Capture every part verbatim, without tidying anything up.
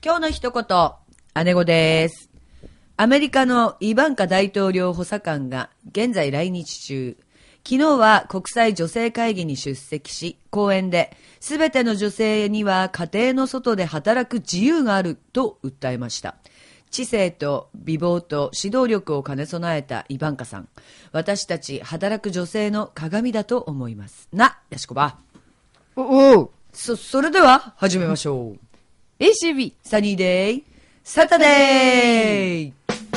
今日の一言、姉子です。アメリカのイバンカ大統領補佐官が現在来日中、昨日は国際女性会議に出席し、講演で、すべての女性には家庭の外で働く自由があると訴えました。知性と美貌と指導力を兼ね備えたイバンカさん。私たち働く女性の鏡だと思います。な、ヤシコバ。 おお。 そ、それでは始めましょう。 エーシービーサニーデイ、サタデー。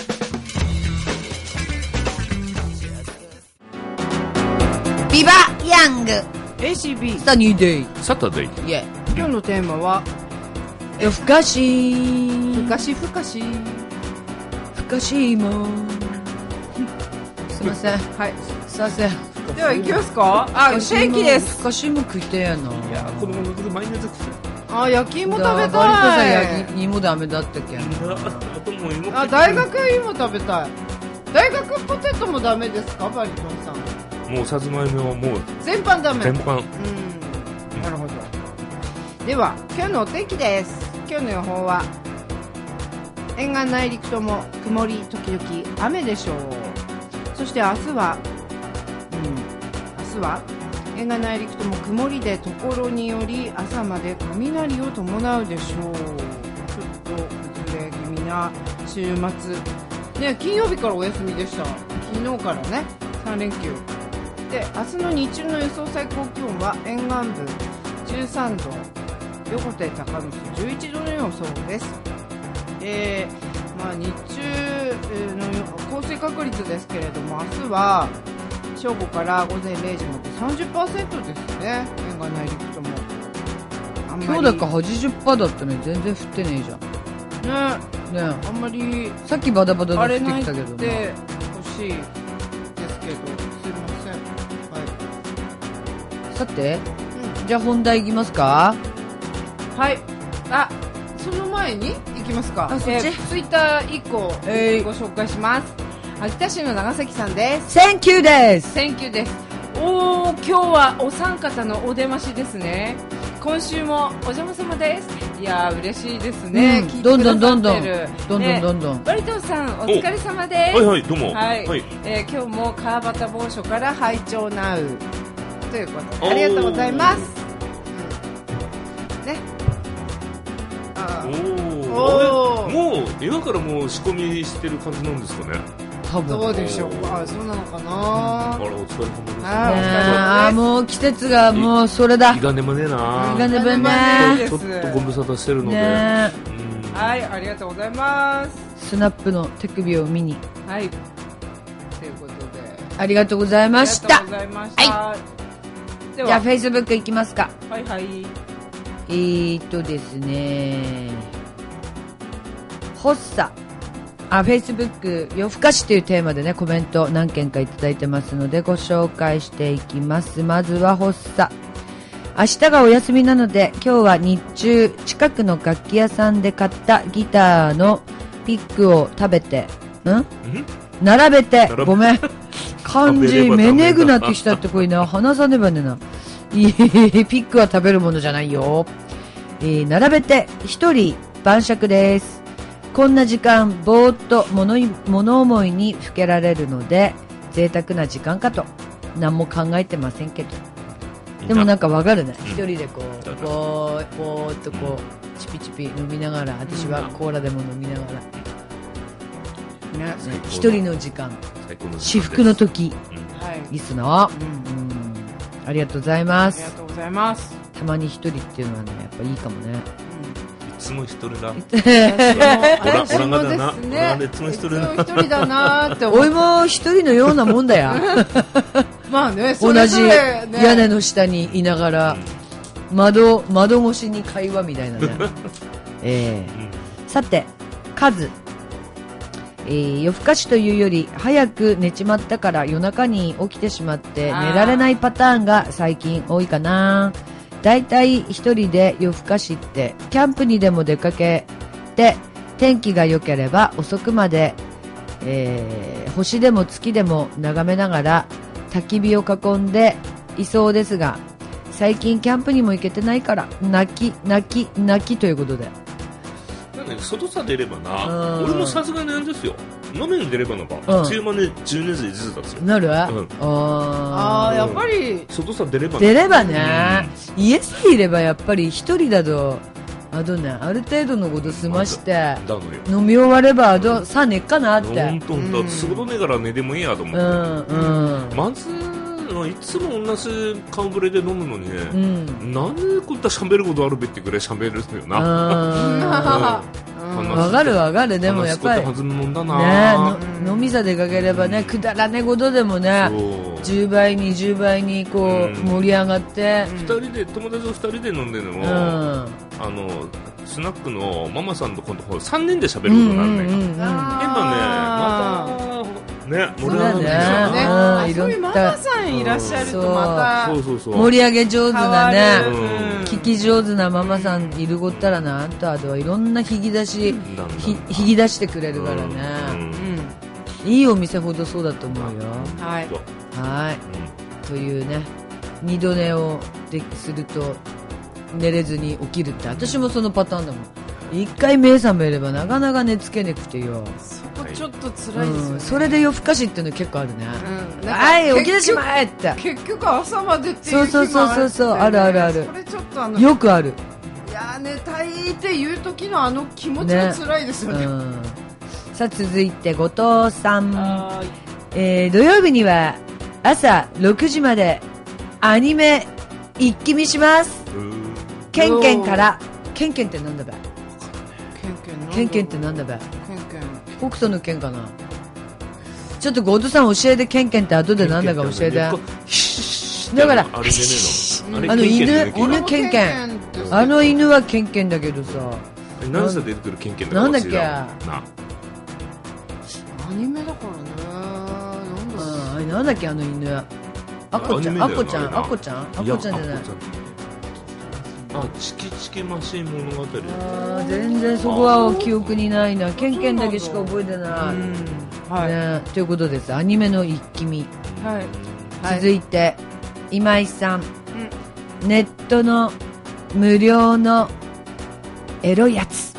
ビバヤングエーシービーサニーデイサタデイ。 イェイ。 今日のテーマは夜更かしふかしふかしふかしもすいません、 はい、 すいません。 では行きますか。あ、天気です。 ふかしも食いてえやな。 いや子供の頃毎日食ってあ、焼き芋食べたい。 バリコさん焼き芋ダメだったっけ。 あともう芋あ、大学芋食べたい。大学ポテトもダメですか、バリコンさん。 もうさつまいもはもう全般ダメ。 全般。 うん、なるほど。では今日のお天気です。今日の予報は沿岸内陸とも曇り時々雨でしょう。そして明日は、うん、明日は沿岸内陸とも曇りでところにより朝まで雷を伴うでしょう。ちょっと崩れ気味な週末、ね、金曜日からお休みでした。昨日からねさん連休で、明日の日中の予想最高気温は沿岸部じゅうさんど、横手高野市じゅういちどの予想です。えーまあ、日中の降水確率ですけれども、明日は正午から午前れいじまで さんじゅっパーセント ですね。沿岸内陸ともあんまり今日だから はちじゅっパーセント だったね。全然降ってねえじゃんね。 ねあんまりさっきバタバタで降って荒れないっきたけどな。 てほしいですけど、すいません。はい。 さて、 うん、 じゃあ本題いきますか。 はい。あ、その前に行きますか。 あ、そっち。 えー、ツイッターいっこえー、 ご紹介します。秋田市の長崎さんです。 センキューです。 センキューです。おー、今日はお三方のお出ましですね。今週もお邪魔様です。いやー嬉しいですね。 うん、 聞いてどんくださどんどんどんってる。 どんどんどんどん。 バリトンさんお疲れ様です。 はいはいどうも。 はい。 はい、 えー、今日も川端某所から拝聴なうということでありがとうございます。うん、ね。あおおお。もう今からもう仕込みしてる感じなんですかね。 多分。 どうでしょう。あ、そうなのかな。 あらお疲れ様です。 あ、お疲れ様です。 あーもう季節がもうそれだ。 気が眠ねえな。 気が眠ねねちょっとご無沙汰してるので、 ね、 うん、 はい、ありがとうございます。 スナップの手首を見に。 はい。ということで。 ありがとうございました。 ありがとうございました。 はい。 ではじゃあフェイスブックいきますか。 はいはい。 えーっとですね。発作。あ、フェイスブック夜更かしというテーマでねコメント何件かいただいてますのでご紹介していきます。まずは発作。明日がお休みなので今日は日中近くの楽器屋さんで買ったギターのピックを食べてん並べてごめん漢字めねぐなってきたってこれな話さねばねないいピックは食べるものじゃないよ、えー、並べて一人晩酌です。こんな時間ぼーっと物物思いにふけられるので贅沢な時間かと何も考えてませんけど、でもなんかわかるね、一人でこうぼーぼーっとこうチピチピ飲みながら、私はコーラでも飲みながら、ね、一人の時間至福の時、 うん、はい、 いいっすな、 うんうん、ありがとうございます。 ありがとうございます。 たまに一人っていうのはねやっぱいいかもね。 いつも一人だ。 私もですね。 いつも一人だ。 いつも一人だなーって思って。 おいも一人のようなもんだよ。 まあね、 同じ屋根の下にいながら、窓窓越しに会話みたいなね。えー、さて数、えー、夜更かしというより早く寝ちまったから夜中に起きてしまって寝られないパターンが最近多いかな。だいたい一人で夜更かしってキャンプにでも出かけて天気が良ければ遅くまで、えー、星でも月でも眺めながら焚き火を囲んでいそうですが、最近キャンプにも行けてないから泣き泣き泣きということで、 なんかね外さ出ればな、 うん、 俺もさすがになんですよ。飲めん出ればなんか、あっという間にじゅうねんずつだったんですよ。 なる、うん、 ああ、やっぱり外さ出れば出ればね、うん、家さえいればやっぱり一人だとあとね、ある程度のこと済まして、飲み終わればあとさあ寝っかなって。 本当本当、仕事ねえから寝でもいいやと思って。うんうん。まずいつも同じ顔ぶれで飲むのにね、うん、なんでこんな喋ることあるべってくらい喋るんだよな。 わかるわかる。でもやっぱり弾むもんだな、 ね、飲みさ出かければね、くだらねことでもね、じゅうばいにじゅうばいにこう、うん、盛り上がって、 ふたりで友達とふたりで飲んでるのも、うん、あのスナックのママさんと今度さんにんで喋ることになるね、うんうんうん、今ねまたね、盛り上がるんですよね。 あ、そういうママさんいらっしゃるとまた盛り上げ上手なね、聞き上手なママさんいるこったらな、あんたはいろんな引き出し引き出してくれるからね、うん、いいお店ほどそうだと思うよ。 はいはい、うん、というね、二度寝をですると寝れずに起きるって、私もそのパターンだもん。一回目覚めればなかなか寝つけなくてよ。 そこちょっと辛いですよね、うん、 それで夜更かしっていうの結構あるね、うん、はい起きてしまえって結局朝までっていう日もあって、ね、 そうそうそうそうあるあるある。 それちょっとあのよくある。 いや寝たいっていう時のあの気持ちが辛いですよね、ね、うん、 さあ続いて後藤さん、えー、土曜日には朝ろくじまでアニメ一気見します。ケンケンからケンケンってなんだべケンケンってなんだべ。北斗のケンかな。ちょっとゴードさん教えて、ケンケンって後でなんだか教えて。だからあの犬犬ケンケン、あの犬はケンケンだけどさ、 何歳出てくるケンケンだかなんだっけ。 アニメだからね。なんだ、 あれなんだっけあの犬。アコちゃんアコちゃんアコちゃんアコちゃんじゃない。 あ、チキチキマシン物語。 あ、全然そこは記憶にないな。ケンケンだけしか覚えてない、はいね、ということです。アニメの一気見、はい、続いて今井さん、うん、ネットの無料のエロやつ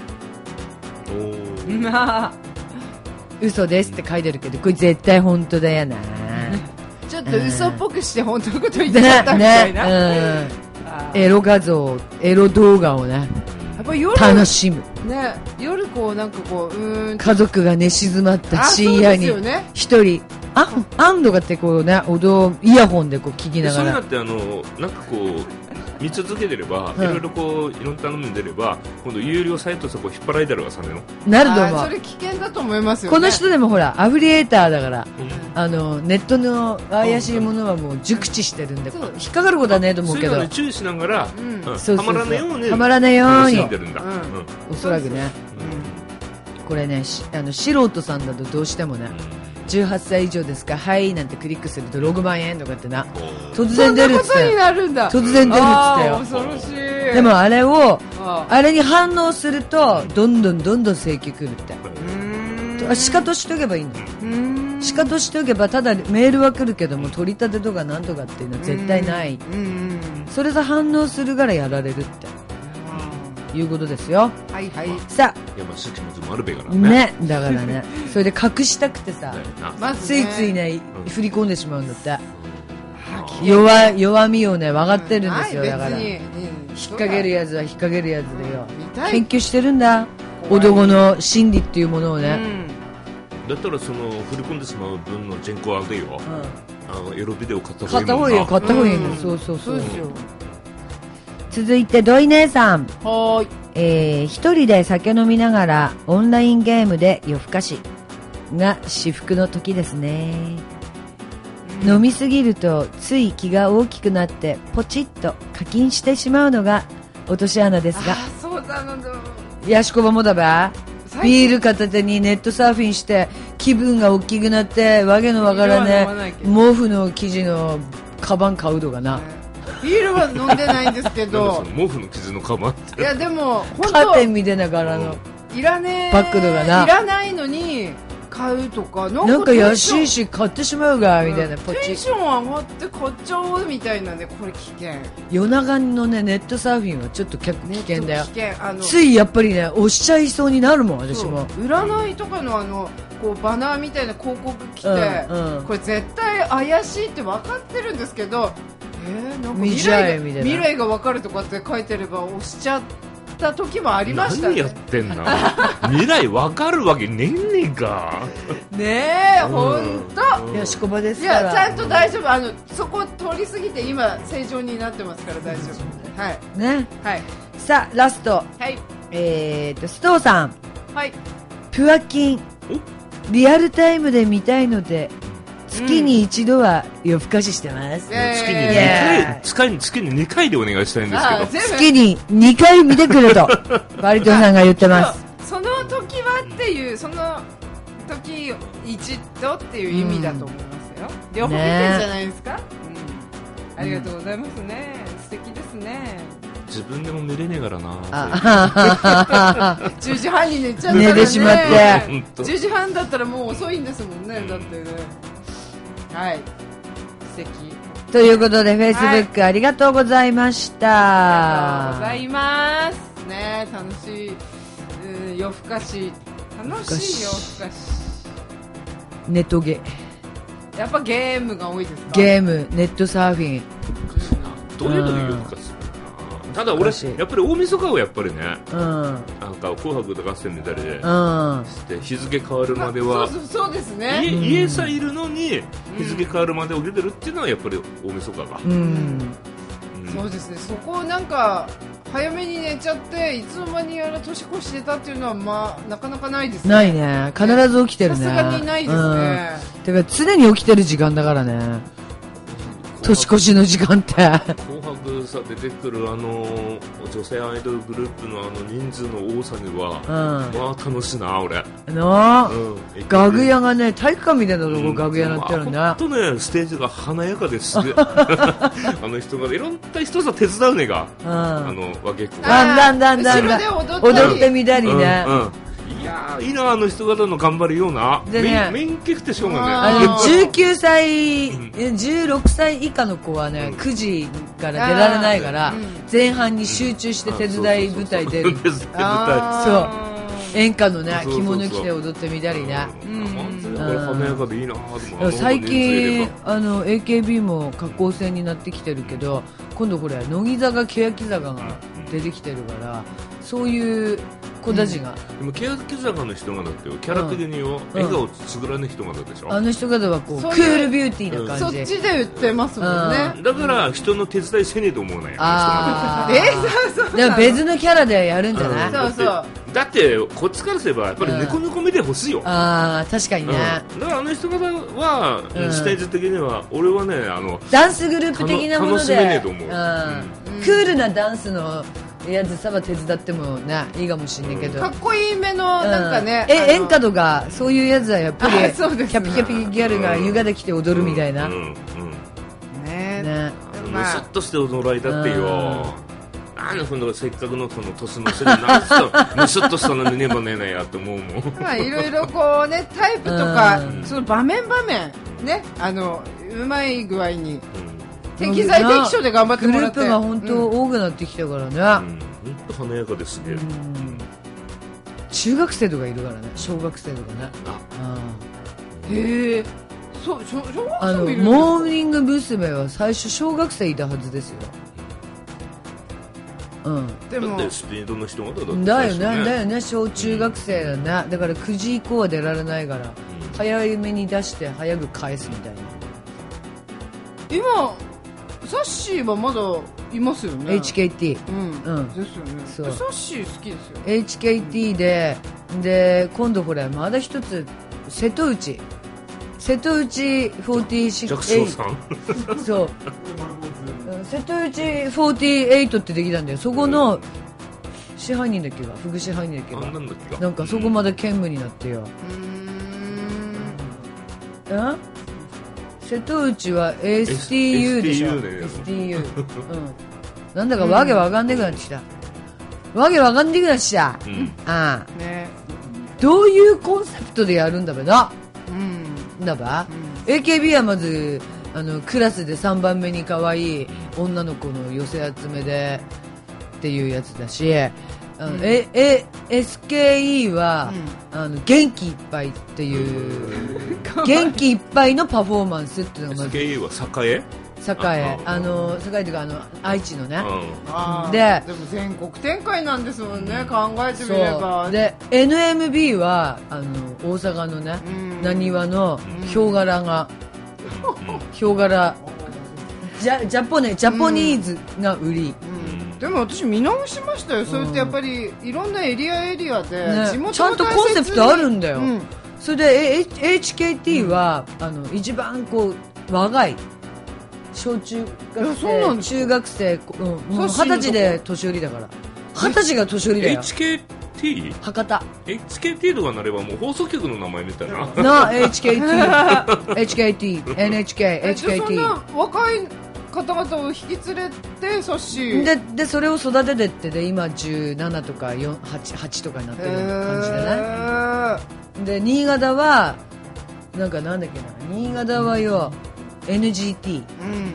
嘘ですって書いてるけど、これ絶対本当だよな。 ちょっと嘘っぽくして本当のこと言っちゃったみたいな、ねね、うんエロ画像、エロ動画をね、やっぱ夜楽しむ。 ね、夜こうなんかこう、うーん家族が寝静まった深夜に一人、あ、アンドがってこうね、踊イヤホンでこう聞きながら。そういうのってあのなんかこう見続けてれば、いろいろこういろんな頼んでれば、今度有料サイトそこ引っ張られたらがさねの。 なると思う。 それ危険だと思いますよね。 この人でもほらアフリエーターだから、うん、あのネットの怪しいものはもう熟知してるんで、うん、引っかかることはねえと思うけど。 そういうの注意しながら、うん、はまらないように。 はまらないように。 楽しんでるんだ。 おそらくね。これね、あの素人さんだとどうしてもね。じゅうはっさい以上ですか、はいなんてクリックするとろくまんえんとかってな、突然出るっつって、突然出るっつってよ。 恐ろしい。 でもあれをあれに反応するとどんどんどんどん請求来るって。しかとしとけばいいの。しかとしとけばただメールは来るけども取り立てとかなんとかっていうのは絶対ない。それで反応するからやられるっていうことですよ。 はいはい。 さあ、 いやまあ敷地もあるべからね。ね、 だからね、それで隠したくてさ、ついついね振り込んでしまうんだって。弱弱みをね分かってるんですよ。だから引っ掛けるやつは引っ掛けるやつでよ。研究してるんだ。男の心理っていうものをね。 だったらその振り込んでしまう分の人口あれよ。あのエロビデオ買った方がいい。 買った方がいいよ。買った方がいいの。そうそうそう。続いて土井姉さん、 はい、 えー、一人で酒飲みながらオンラインゲームで夜更かしが至福の時ですね、うん、飲みすぎるとつい気が大きくなってポチッと課金してしまうのが落とし穴ですが、あ、 そうだのだヤシコバもだばビール片手にネットサーフィンして気分が大きくなってわけのわからね毛布の生地のカバン買うとかな、 ビールは飲んでないんですけど毛布の傷のカバンっていやでも本当カーテンみたいな柄のいらねバッグとかないらないのに買うとかなんか安いし買ってしまうがみたいな、ポチテンション上がって買っちゃおうみたいなね、これ危険。 夜中のねネットサーフィンはちょっと結構危険だよ。 危険、あのついやっぱりね押しちゃいそうになるもん私も。 占いとかのあのこうバナーみたいな広告来て、うんうん、これ絶対怪しいって分かってるんですけど、えー、なんか未来が未来が分かるとかって書いてれば押しちゃった時もありましたね。 何やってんの未来分かるわけねんねんかねえ、ほんといやしこばですから。 いやちゃんと大丈夫、あのそこ通り過ぎて今正常になってますから大丈夫。はいね、 はい、 さあラスト、 はい、 えーと須藤さん、 はい、 プアキンリアルタイムで見たいので月に一度は夜更かししてます、 うん、月ににかい、月に月ににかいでお願いしたいんですけど、 月ににかい見てくれとバリトンさんが言ってます。 その時はっていうその時一度っていう意味だと思いますよ、うん、両方見てるんじゃないですか、ね、うん、ありがとうございますね、うん、素敵ですね。 自分でも寝れねえからな。 じゅうじはんに寝ちゃったらね、 寝てしまってじゅうじはんだったらもう遅いんですもんね、だってね。はい、素敵ということで Facebook、はい、ありがとうございました。 ありがとうございますね。楽しい、うん、夜更かし楽しい夜更かしネトゲ、 やっぱゲームが多いですか。 ゲーム、ネットサーフィン、 どういうので夜更かし。ただ俺やっぱり大晦日はやっぱりね、うん、なんか紅白歌合戦みたいで、うん、して日付変わるまでは、 そうそうそうですね、 家、家さいるのに日付変わるまで起きてるっていうのはやっぱり大晦日が、うんうんうん、そうですね。そこをなんか早めに寝ちゃっていつの間にやら年越してたっていうのはまあなかなかないですね。 ないね、必ず起きてるね。 さすがにないですね、 うん、てか常に起きてる時間だからね、年越しの時間って紅白さ出てくるあの女性アイドルグループのあの人数の多さには、うん、まあ楽しいな俺な、うん、楽屋がね体育館みたいなとこ、うん、楽屋になってるね。 ほんとねステージが華やかですあの人がいろんな人さ手伝うねが、うん、あのわけっこだんだんだんだんだん踊ってみたりね、うんうん、 いやいいなあの人方の頑張るようなで、ね、免許ってしょうがね、 あのじゅうきゅうさい、うん、じゅうろくさい以下の子はね、うん、くじから出られないから、うん、前半に集中して手伝い舞台出る、そう演歌のね着物着て踊ってみたりね、 華やかでいいなあ。 最近あの エーケービー も下降線になってきてるけど、今度これ乃木坂欅坂が出てきてるから、そういう子たちが、 うん、でも欅坂の人がだってキャラ的には笑顔作らない人がだでしょ、うん、 あの人方はこうクールビューティーな感じ、 うん、そっちで売ってますもんね、 うん、だから人の手伝いせねえと思うね。 あえそうそうでも別のキャラでやるんじゃない、 うん、そうそうだってこっちからすればやっぱり猫猫見てほしいよ、うん、 ああ確かにね、 うん、だからあの人方は、うん、ステージ的には俺はねあのダンスグループ的なもので楽しめねえと思う、うんうん、クールなダンスのやつさば手伝ってもねいいかもしれないけど、 かっこいいめのなんかね、 うん、え演歌とかそういうやつはやっぱりキャピキャピギャルが夕方来て踊るみたいな、うんうんうん、 ねねむしっとして踊られたってよ、あのふんせっかくのその年の瀬でなんつったむしっとしたのにねばねえなやって思うもん。 まあいろいろこうねタイプとか、うん、その場面場面ねあのうまい具合に、うん適材適所で頑張ってもらって、 グループが本当多くなってきたからね、うん、本当華やかですね、うん、 中学生とかいるからね、小学生とかね、 あへえそう小学生もいるんですか。 あのモーニング娘。は最初小学生いたはずですよ、うん、 でもだってスピードの人がだってだよねだよね小中学生だね、うん、だからくじ以降は出られないから、うん、早めに出して早く返すみたいな。 今サッシーはまだいますよねエイチケーティー、 うんうん、ですよね。そうサッシー好きですよエイチケーティー で、で今度これまだ一つ瀬戸内瀬戸内フォーティーシックスジャクソンさんそう瀬戸内フォーティーエイトってできたんだよ。そこの支配人だっけが副支配人だっけが な, んだっけなんかそこまで兼務になってよ。うーんえ瀬戸内は エスティーユー でしょ エスティーユー、うん、なんだかわけわかんねくなってきた、わけわかんねくなってきた、うん、ああ、ね、 どういうコンセプトでやるんだべな、 うん、 だば、 うん、 エーケービー はまずあのクラスでさんばんめに可愛い女の子の寄せ集めでっていうやつだし、あの、うん、ええ エスケーイー は、うん、あの元気いっぱいっていう元気いっぱいのパフォーマンスっていうのがまずエスケーイー は栄栄あの栄というかあの愛知のね、 うん、 で, でも全国展開なんですもんね、うん、考えてみれば。 で エヌエムビー はあの大阪のねなにわのヒョウ柄が、うん、ヒョウ柄ジャ, ジャポネジャポニーズが売り、うんうん、でも私見直しましたよ、うん、それってやっぱりいろんなエリアエリアで、ね、地元のちゃんとコンセプトあるんだよ、うん、それで エイチケーティー は、うん、あの一番こう若い小中学生中学生、うん、もう二十歳で年寄りだから二十歳が年寄りだよ。 エイチケーティー？ 博多エイチケーティー とかなればもう放送局の名前みたいなな エイチケーティー エイチケーティー エヌエイチケー エイチケーティーそんな若い方々を引き連れてさっしででそれを育ててってで今じゅうななとかはち、はちとかになってる感じだね。で新潟はなんかなんだっけな、新潟はよ エヌジーティー、うんうん、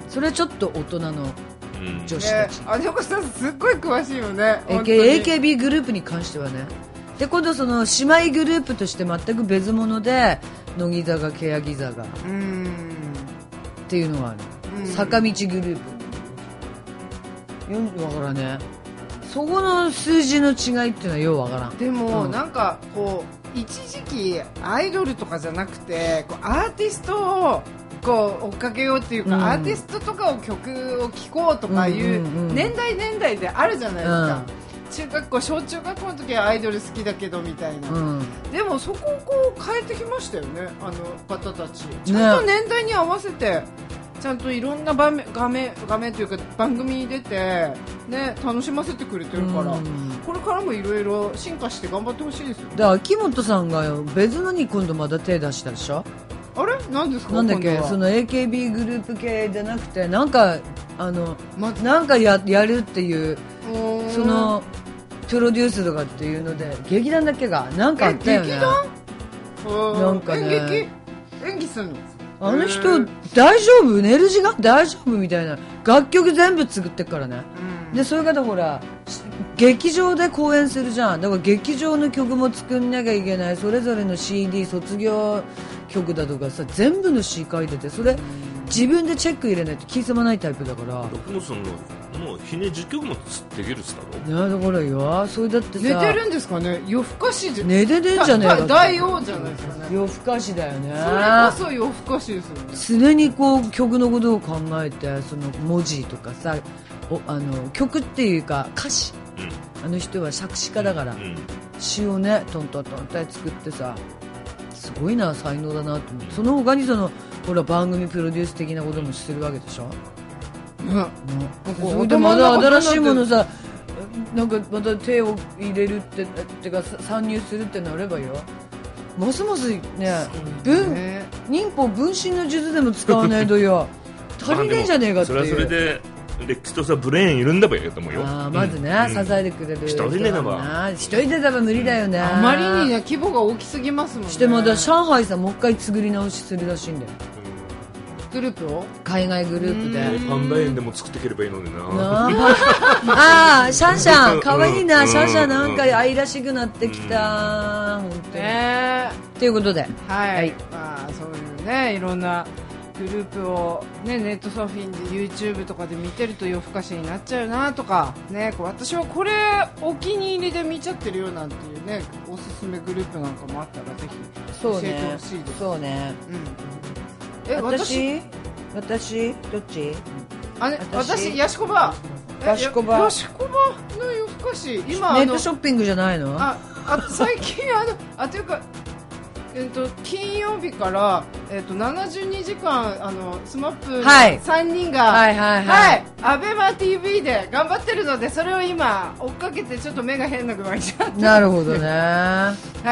それはちょっと大人の女子たち、 ね、あでもさすっごい詳しいよねエーケービー グループに関してはね。で今度その姉妹グループとして全く別物で乃木坂欅坂っていうのがある、坂道グループよくわからんね。そこの数字の違いっていうのはようわからん。 でも、うん、なんかこう一時期アイドルとかじゃなくてこうアーティストをこう追っかけようっていうか、うん、アーティストとかを曲を聴こうとかいう年代年代であるじゃないですか、うん、中学校小中学校の時はアイドル好きだけどみたいな、うん、でもそこをこう変えてきましたよね、あの方たちちゃんと年代に合わせて、ね、ちゃんといろんな場面画面画面というか番組に出て、ね、楽しませてくれてるから、うん、これからもいろいろ進化して頑張ってほしいですよね。 で秋元さんが別のに今度まだ手出したでしょ。 あれ何ですか。 なんだっけ、その エーケービー グループ系じゃなくてなんかあの、ま、なんか や, やるっていうそのプロデュースとかっていうので劇団だけがなんかあったよね。 劇団なんかね、演劇演技するの。 あの人大丈夫、寝る時間大丈夫みたいな楽曲全部作ってっからね、うん、でそういう方ほら劇場で公演するじゃん。だから劇場の曲も作んなきゃいけない。それぞれの シーディー 卒業曲だとかさ全部の詩書いててそれ自分でチェック入れないと気済まないタイプだから。 六本さんのもうひねじゅっきょくもできるっつったの。いやだからよそれだってさ寝てるんですかね。夜更かしで寝てるんじゃねえか。 大王じゃないですかね。 夜更かしだよね。 それこそ夜更かしですよね。 常にこう曲のことを考えてその文字とかさおあの曲っていうか歌詞、うん、あの人は作詞家だから、うん、詩をねトントントンって作ってさすごいな才能だなと思って。その他にそのほら番組プロデュース的なこともしてるわけでしょ、うんうん、それでまだ新しいものさなんかまた手を入れるってってか参入するってなればよますますね文忍法分身の術でも使わないとよ足りねえじゃねえかっていう。 それはそれでレックスとさブレーンいるんだばやと思うよ。 あまずね、うん、支えてくれる一人でだば一人でだば無理だよね、うん、 あまりに、ね、規模が大きすぎますもんね。 してまだ上海さもう一回作り直しするらしいんだよ、 グループを海外グループでパンダ園でも作っていければいいのにな。 ああシャンシャンかわいいな、シャンシャンなんか愛らしくなってきた、本当に、えー、ということではい、はい、まあそういうねいろんなグループを、ね、ネットサーフィンで YouTube とかで見てると夜更かしになっちゃうなとか、ね、私はこれお気に入りで見ちゃってるよなんていうねおすすめグループなんかもあったらぜひ教えてほしいです。 そうね、 うん、え私私どっちあ、ね、私ヤシコバヤシコバヤシコバの夜更かし今ネットショッピングじゃないの。 ああ最近あのあというかえー、と金曜日から、えー、とななじゅうにじかんあのスマップのさんにんが、 はいはいはいはい、 アベマ ティーブイ で頑張ってるのでそれを今追っかけてちょっと目が変な具合になってなるほどねはい、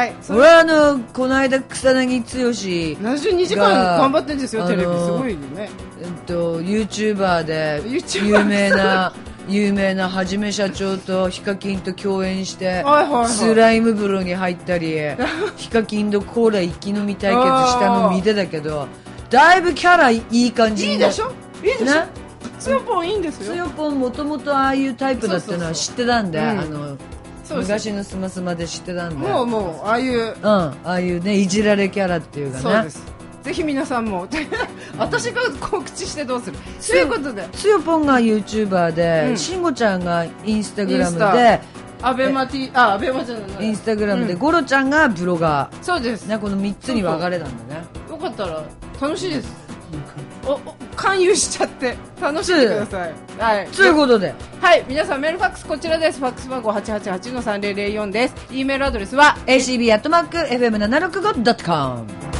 俺はあのこの間草薙剛ななじゅうにじかん頑張ってるんですよテレビすごいよね、 えっと、YouTuber で有名な有名なはじめ社長とヒカキンと共演して、 はいはいはい、 スライム風呂に入ったりヒカキンとコーラ一気飲み対決したの見てたけど、だいぶキャラいい感じに。 いいでしょ、いいでしょ、つよぽんいいんですよ。 つよぽんもともとああいうタイプだったのは知ってたんで、 そうそうそう、 あの昔のスマスマで知ってたんで、 もうもうああいう、うん、 ああいうねいじられキャラっていうかね。 そうです。ぜひ皆さんも私が告知してどうする。ということで、 つよぽんが YouTuber で、うん、しんごちゃんがインスタグラムで、 アベマティあアベマじゃないインスタグラムで、うん、ゴロちゃんがブロガー。 そうです、 ね、このみっつに分かれたんだね。 よかったら楽しいです。おお勧誘しちゃって楽しんでください。はい。 ということで、 はい、皆さんメールファックスこちらです。ファックス番号 はちはちはちのさんぜろぜろよん です。E メールアドレスはエーシービー アットマーク エフエムななひゃくろくじゅうご ドットコム